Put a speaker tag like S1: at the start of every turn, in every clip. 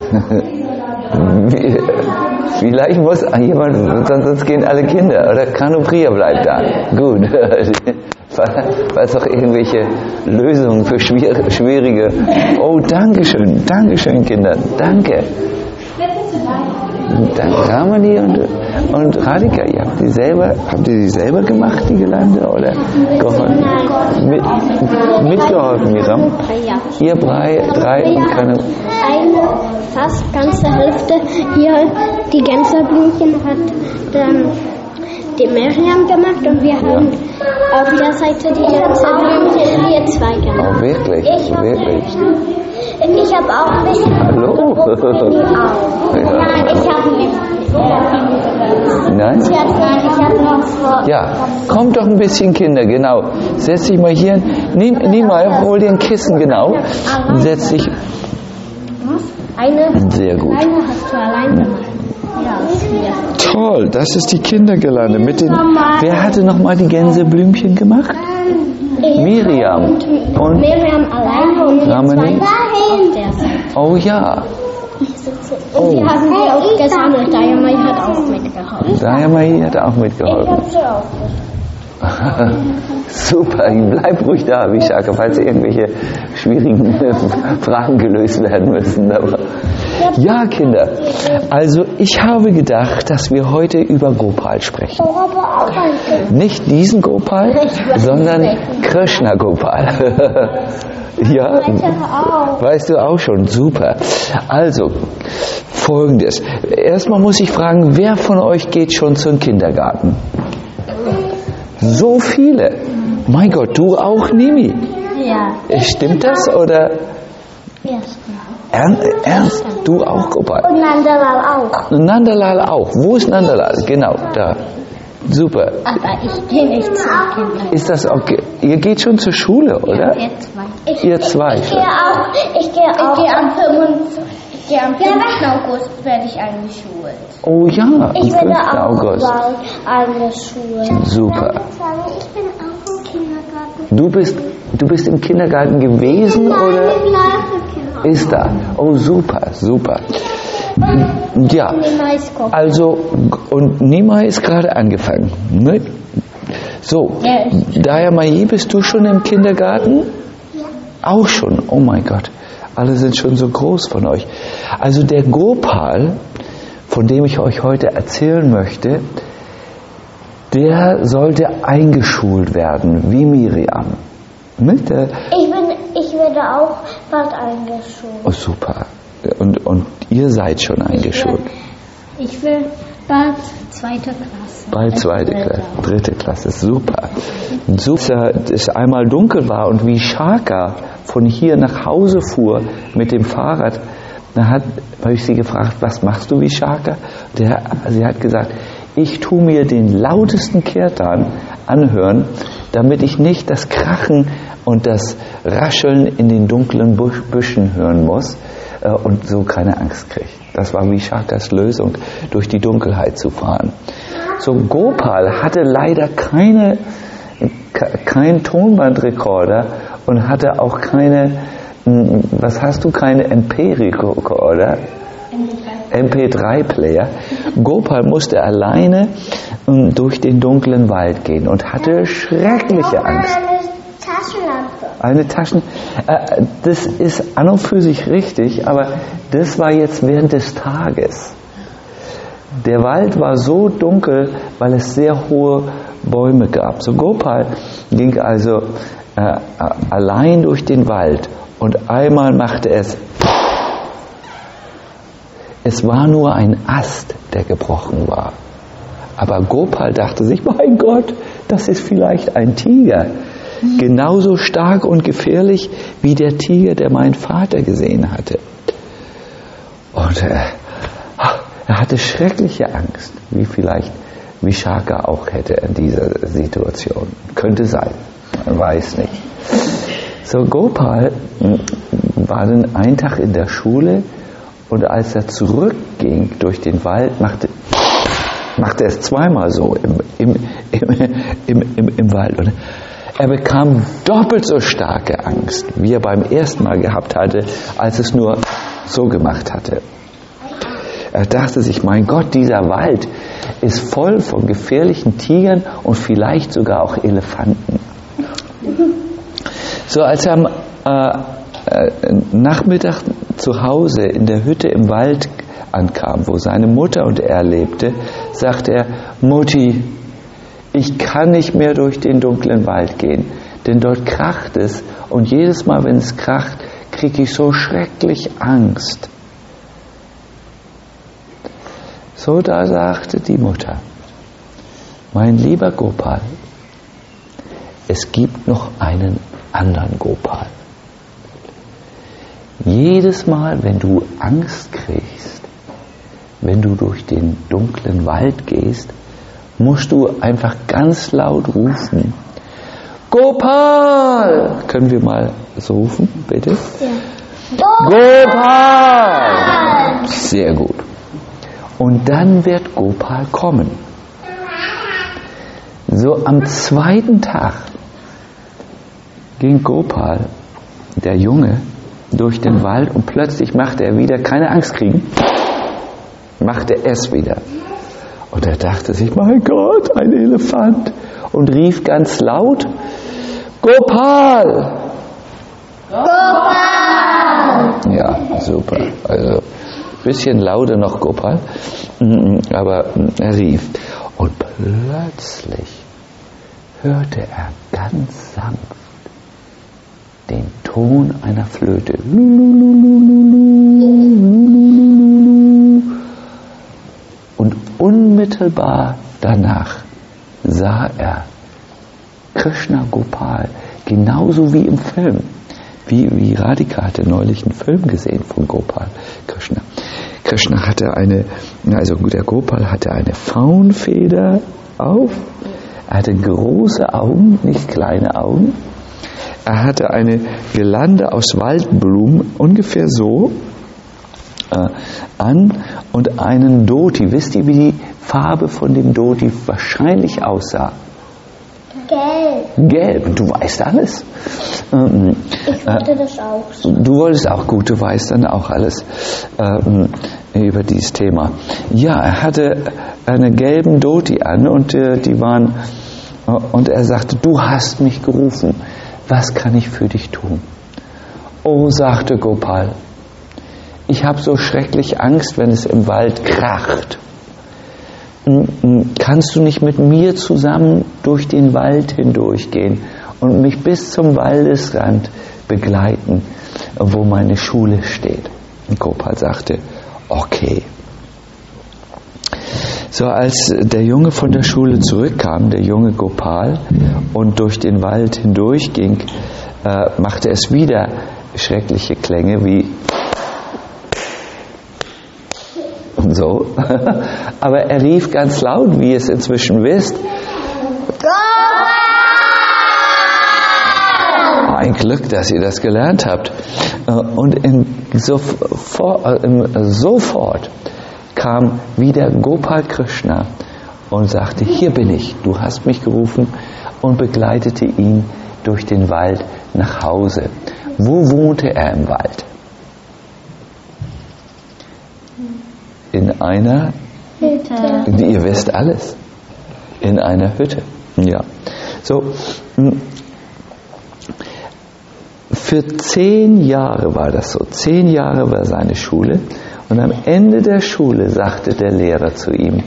S1: Vielleicht muss jemand, sonst gehen alle Kinder. Oder Kanupriya bleibt da. Gut. Weil es doch irgendwelche Lösungen für schwierige... Oh, Dankeschön, Dankeschön, Kinder. Danke. Ramani und Radhika, habt ihr die selber gemacht, die Girlande, oder geholfen? Mitgeholfen, Miriam?
S2: Ja.
S1: Ihr drei und keine...
S2: Eine fast ganze Hälfte hier, die Gänseblümchen hat die Miriam gemacht und wir haben auf der Seite die Gänseblümchen hier zwei gemacht.
S1: Oh, wirklich? Wirklich?
S2: Ich habe auch ein bisschen.
S1: Hallo?
S2: Nein, ich habe nicht.
S1: Nein?
S2: Nein, ich habe noch vor.
S1: Ja, kommt doch ein bisschen, Kinder, genau. Setz dich mal hier. Nimm mal, hol dir ein Kissen, genau. Setz dich. Sehr gut.
S2: Eine hast du allein gemacht. Ja,
S1: Toll, das ist die Kindergelande. Wer hatte nochmal die Gänseblümchen gemacht? Miriam. Und
S2: Miriam alleine und wir
S1: Ramani?
S2: zwei auf der Seite.
S1: Oh ja.
S2: Und die haben wir auch gesammelt. Dayamai hat auch mitgeholfen.
S1: Dayamai hat auch mitgeholfen.
S2: Ich habe sie auch
S1: Super, bleib ruhig da, Vishaka, falls irgendwelche schwierigen Fragen gelöst werden müssen. Ja, Kinder, also ich habe gedacht, dass wir heute über Gopal sprechen. Nicht diesen Gopal, sondern Krishna Gopal. Ja, weißt du auch schon, super. Also, Folgendes. Erstmal muss ich fragen, wer von euch geht schon zum Kindergarten? So viele. Mein Gott, du auch, Nimi?
S2: Ja.
S1: Stimmt das oder?
S2: Ja.
S1: Ernst? Du auch, Gopal?
S2: Und Nandalal auch.
S1: Nandalal auch. Wo ist Nandalal? Genau, da. Super.
S2: Aber ich gehe nicht zum Kindergarten.
S1: Ist das okay? Ihr geht schon zur Schule, oder?
S2: Ihr zwei.
S1: Ihr zwei.
S2: Ich gehe am 5. August werde ich eingeschult.
S1: Oh ja, am 5.
S2: Ich werde auch
S1: August.
S2: bald eingeschult.
S1: Super.
S2: Ich bin auch im Kindergarten.
S1: Du bist im Kindergarten gewesen, oder? Ist da. Oh, super, super. Ja, also, und Nima ist gerade angefangen. Ne? So, Dayamai, bist du schon im Kindergarten?
S2: Ja.
S1: Auch schon, oh mein Gott. Alle sind schon so groß von euch. Also der Gopal, von dem ich euch heute erzählen möchte, der sollte eingeschult werden, wie Miriam. Mit der
S2: Ich werde auch bald eingeschult.
S1: Oh, super. Und ihr seid schon eingeschult.
S2: Ich will bald 2. Klasse.
S1: Bald 2. Klasse, 3. Klasse, super. So, dass es einmal dunkel war und wie Shaka von hier nach Hause fuhr mit dem Fahrrad, da habe ich sie gefragt, was machst du, Vishaka? Sie hat gesagt, ich tue mir den lautesten Kirtan anhören, damit ich nicht das Krachen und das Rascheln in den dunklen Büschen hören muss und so keine Angst kriege. Das war Vishakas Lösung, durch die Dunkelheit zu fahren. So, Gopal hatte leider keinen Tonbandrekorder und hatte auch keine, was hast du, keine MP-Rekorder? MP3-Player. Gopal musste alleine durch den dunklen Wald gehen und hatte schreckliche Angst. Eine Taschenlampe. Das ist an und für sich richtig, aber das war jetzt während des Tages. Der Wald war so dunkel, weil es sehr hohe Bäume gab. So Gopal ging also allein durch den Wald und einmal machte es. Es war nur ein Ast, der gebrochen war. Aber Gopal dachte sich, mein Gott, das ist vielleicht ein Tiger. Genauso stark und gefährlich wie der Tiger, der mein Vater gesehen hatte. Und er hatte schreckliche Angst, wie vielleicht Vishaka auch hätte in dieser Situation. Könnte sein, man weiß nicht. So, Gopal war dann einen Tag in der Schule und als er zurückging durch den Wald, machte er es zweimal so im Wald. Und er bekam doppelt so starke Angst, wie er beim ersten Mal gehabt hatte, als es nur so gemacht hatte. Er dachte sich, mein Gott, dieser Wald ist voll von gefährlichen Tigern und vielleicht sogar auch Elefanten. So, als er am Nachmittag zu Hause in der Hütte im Wald ankam, wo seine Mutter und er lebte, sagte er, Mutti, ich kann nicht mehr durch den dunklen Wald gehen, denn dort kracht es und jedes Mal, wenn es kracht, kriege ich so schrecklich Angst. So, da sagte die Mutter, mein lieber Gopal, es gibt noch einen anderen Gopal. Jedes Mal, wenn du Angst kriegst, wenn du durch den dunklen Wald gehst, musst du einfach ganz laut rufen. Gopal! Können wir mal so rufen, bitte? Ja. Gopal! Sehr gut. Und dann wird Gopal kommen. So am zweiten Tag ging Gopal, der Junge, durch den Wald und plötzlich machte er wieder, keine Angst kriegen, machte es wieder. Und er dachte sich, mein Gott, ein Elefant. Und rief ganz laut, Gopal! Gopal! Ja, super. Also, ein bisschen lauter noch Gopal. Aber er rief. Und plötzlich hörte er ganz sanft den Ton einer Flöte. Und unmittelbar danach sah er Krishna Gopal, genauso wie im Film. Wie Radhika hatte neulich einen Film gesehen von Gopal Krishna. Krishna hatte der Gopal hatte eine Faunfeder auf, er hatte große Augen, nicht kleine Augen. Er hatte eine Girlande aus Waldblumen, ungefähr so, an und einen Dhoti. Wisst ihr, wie die Farbe von dem Dhoti wahrscheinlich aussah? Gelb. Du weißt alles.
S2: Ich wollte das auch so.
S1: Du wolltest auch gut, du weißt dann auch alles über dieses Thema. Ja, er hatte einen gelben Dhoti an und die waren, und er sagte, du hast mich gerufen. Was kann ich für dich tun? Oh, sagte Gopal, ich habe so schrecklich Angst, wenn es im Wald kracht. Kannst du nicht mit mir zusammen durch den Wald hindurchgehen und mich bis zum Waldesrand begleiten, wo meine Schule steht? Und Gopal sagte, okay. So, als der Junge von der Schule zurückkam, der junge Gopal, und durch den Wald hindurchging, machte es wieder schreckliche Klänge wie und so. Aber er rief ganz laut, wie ihr es inzwischen wisst, ein Glück, dass ihr das gelernt habt. Und sofort kam wieder Gopal Krishna und sagte, hier bin ich, du hast mich gerufen, und begleitete ihn durch den Wald nach Hause. Wo wohnte er im Wald? In einer Hütte. Ihr wisst alles. In einer Hütte. Ja. So. Für 10 Jahre war das so. 10 Jahre war seine Schule. Und am Ende der Schule sagte der Lehrer zu ihm,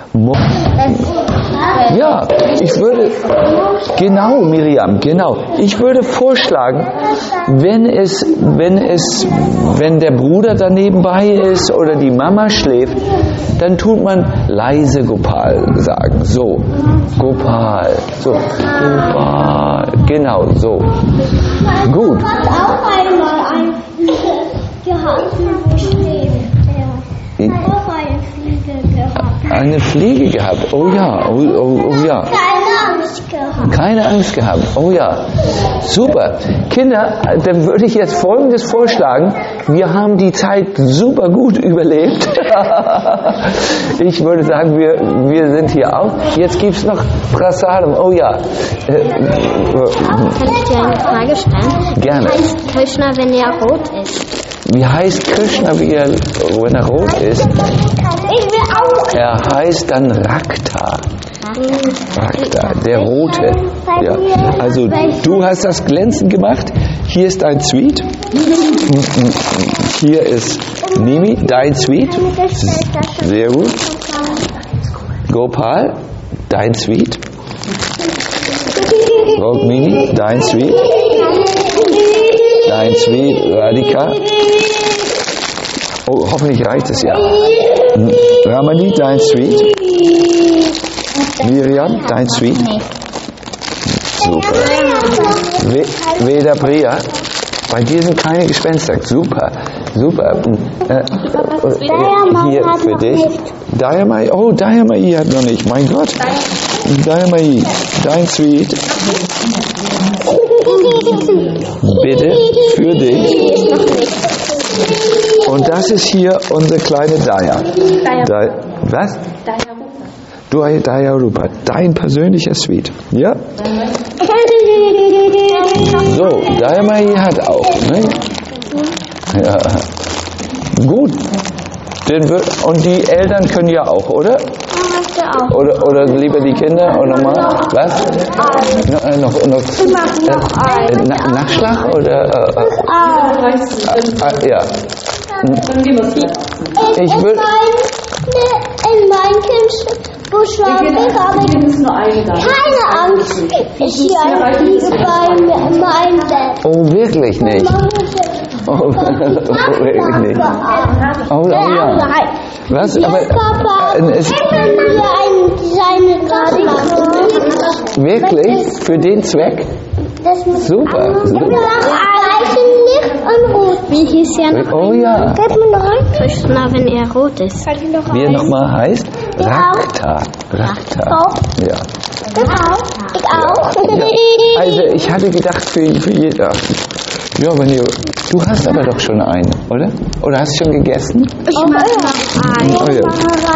S1: ja, genau, Miriam, genau. Ich würde vorschlagen, wenn der Bruder da nebenbei ist oder die Mama schläft, dann tut man leise Gopal sagen. So, Gopal, so, Gopal, genau, so. Gut. Ich habe auch einmal einen gehabt, wo ich lebe. Ich habe auch eine Fliege gehabt. Eine Fliege gehabt? Oh ja, oh ja. Keine Angst gehabt. Keine Angst gehabt, oh ja. Super. Kinder, dann würde ich jetzt Folgendes vorschlagen. Wir haben die Zeit super gut überlebt. Ich würde sagen, wir sind hier auch. Jetzt gibt es noch Prasadam. Oh ja.
S2: Kann ich dir eine Frage stellen?
S1: Gerne.
S2: Wie heißt Krishna, wenn er rot ist?
S1: Wie heißt Krishna, wenn er rot ist?
S2: Ich will auch.
S1: Er heißt dann Rakta. Rakta, der Rote. Ja. Also du hast das glänzend gemacht. Hier ist dein Sweet. Hier ist Nimi, dein Sweet. Sehr gut. Gopal, dein Sweet. Rukmini, dein Sweet. Dein Sweet, Radhika. Oh, hoffentlich reicht es ja. Ramani, dein Sweet. Miriam, dein Sweet. Super. Veda Priya, bei dir sind keine Gespenster. Super, super. Hier für dich. Dayamai, oh, Dayamai hat noch nicht. Mein Gott. Dayamai, dein Sweet. Bitte, für dich. Und das ist hier unsere kleine Daya. Was? Daya Rupa, dein persönlicher Sweet. Ja? So, Dayamai hat auch. Ne? Ja. Gut. Und die Eltern können ja auch, oder? Oder lieber die Kinder oder nochmal? Was? Noch Nachschlag oder? Ja. Ich will.
S2: In meinem Kind schlafe ich, aber keine Angst. Ich liege bei meinem Bett.
S1: Oh, wirklich nicht? Oh, wirklich nicht? Oh, ja. Was? Aber
S2: Papa, können wir seine Karte machen?
S1: Wirklich? Für den Zweck? Super.
S2: Nicht und rot. Wie hieß ja noch?
S1: Oh ja.
S2: Gib mir noch ein Krishna, wenn er rot ist.
S1: Wie er nochmal heißt? Rakta. Rakta. Ja.
S2: Ich auch.
S1: Ja. Also ich hatte gedacht für jeder. Ja, du hast aber doch schon einen, oder? Oder hast du schon gegessen?
S2: Ich mache noch einen.
S1: Oh, ja.